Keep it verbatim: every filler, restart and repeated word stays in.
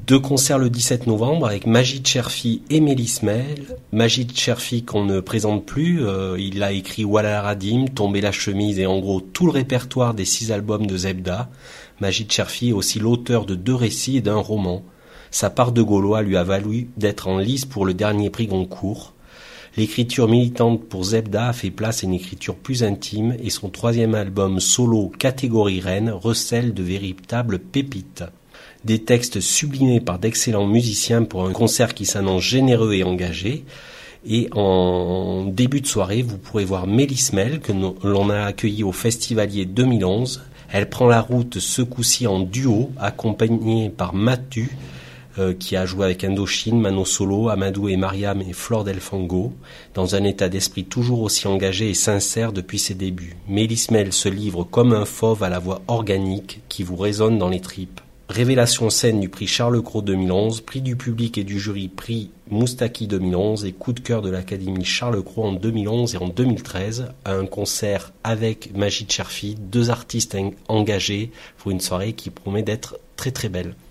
Deux concerts le dix-sept novembre avec Majid Cherfi et Mélis Mel. Majid Cherfi qu'on ne présente plus, euh, il a écrit Wallah Radim, Tomber la chemise et en gros tout le répertoire des six albums de Zebda. Majid Cherfi est aussi l'auteur de deux récits et d'un roman. Sa part de Gaulois lui a valu d'être en lice pour le dernier prix Goncourt. L'écriture militante pour Zebda a fait place à une écriture plus intime et son troisième album solo Catégorie Reine recèle de véritables pépites. Des textes sublimés par d'excellents musiciens pour un concert qui s'annonce généreux et engagé. Et en début de soirée, vous pourrez voir Mélis Mel que l'on a accueilli au Festivalier deux mille onze. Elle prend la route ce coup-ci en duo, accompagnée par Matu, Euh, qui a joué avec Indochine, Mano Solo, Amadou et Mariam et Flore Del Fango, dans un état d'esprit toujours aussi engagé et sincère depuis ses débuts. Mélis Mel se livre comme un fauve à la voix organique qui vous résonne dans les tripes. Révélation scène du prix Charles Cros deux mille onze, prix du public et du jury prix Moustaki deux mille onze et coup de cœur de l'Académie Charles Cros en deux mille onze et en deux mille treize, à un concert avec Majid Cherfi, deux artistes engagés pour une soirée qui promet d'être très très belle.